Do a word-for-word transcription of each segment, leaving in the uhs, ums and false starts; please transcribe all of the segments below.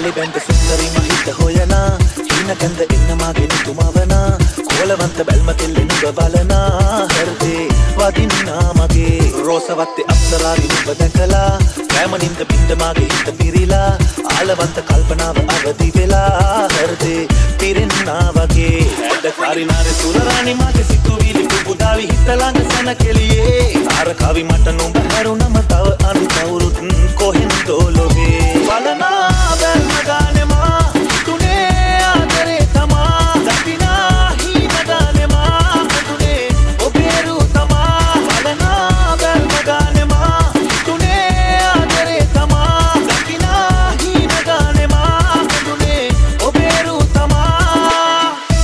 කැලේ බැඳ සුන්දරි මහිත හොයනා හින කන්ද එන්න මාගේ නිතුමවනා කොලවන්ත බැල්ම තෙල්ලෙන බලනා හෘදේ වදින්නා මගේ රෝසවත්තේ අප්සරාගේ නුඹ දැකලා ප්‍රේමනින්ද බින්ද මාගේ හිත පිරීලා ආලවන්ත කල්පනාව අවදි වෙලා හෘදේ පිරෙන්නා වගේ ඇද කාරිනාරේ සුරරාණි මාගේ සිතුවිලි පුබුදාවි හිත ළඟ සන කෙලියේ ආර කවි මට නුඹ හැරුණම තව අනු කවුරුත් කොහෙන්දෝ ලොවේ බලනා බැල්ම ගානේ මා තුනේ ආදරේ තමා දකිනා හින ගානේ මා තුනේ ඔබේ රු තමා බලනා බැල්ම ගානේ මා තුනේ ආදරේ තමා දකිනා හින ගානේ මා තුනේ ඔබේ රු තමා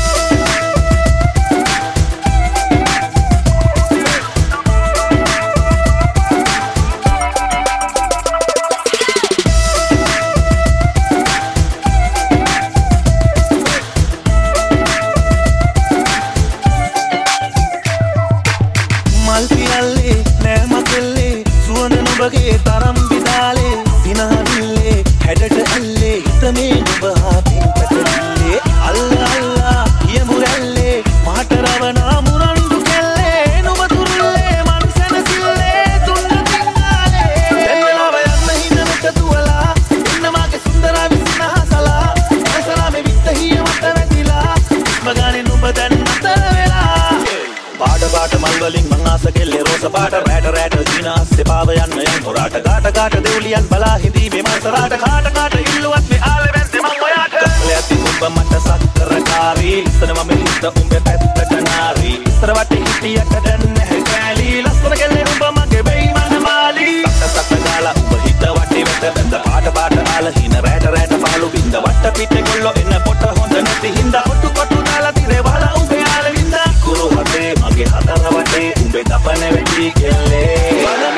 බගේ තරම් විදාලේ දිනහවිල්ලේ හැඩට ඇල්ලේ හිතමේ නුඹ හාපින් පැටලේ අල්ලා අල්ලා යමුරැල්ලේ මාට රවනා මුරන්දු කෙල්ලේ නුඹ තුරුල්ලේ මන් සැනසිල්ලේ තුන්න තින්නාලේ දැන් වෙලාව යන්න හිනමට දුවලා ඉන්න මාගේ සුන්දර විස්නහසලා ඇසලා මේ විත්ත හිය මත වැටිලා මගානේ නුඹ දැන් අතර වෙලා පාට පාට මල් වලින් මං ආස කෙල්ලේ රෝස පාට රැට රැට ජීනාස්සේ පාව යන්න යන් හොරාට ගාට ගාට දෙව්ලියන් බලා හිඳී මේ මන්සරාට කාට කාට ඉල්ලුවත් මේ ආලේ වැන්දේ මං ඔයාට කලයති උඹ මට සක්කරකාරී ඉස්සර මම හිත උඹේ පැත්තට නාරී ඉස්සර වටේ හිටියට දැන් නැහැ කෑලි ලස්සන කෙල්ලේ උඹ මගේ බෙයිමන මාලි සක්ක සක්ක ගාලා උඹ හිත වටේ වැට බඳ පාට පාට ආල හින රැට රැට පාලු බින්ද වට පිටේ කොල්ලෝ එන්න පොට හොඳ නැති හින්දා කොටු කොටු දාලා තිරේ වලා උඹේ ආලේ වින්දා කුරු හතේ මගේ හතර වටේ උඹේ දපන වෙටි කෙල්ලේ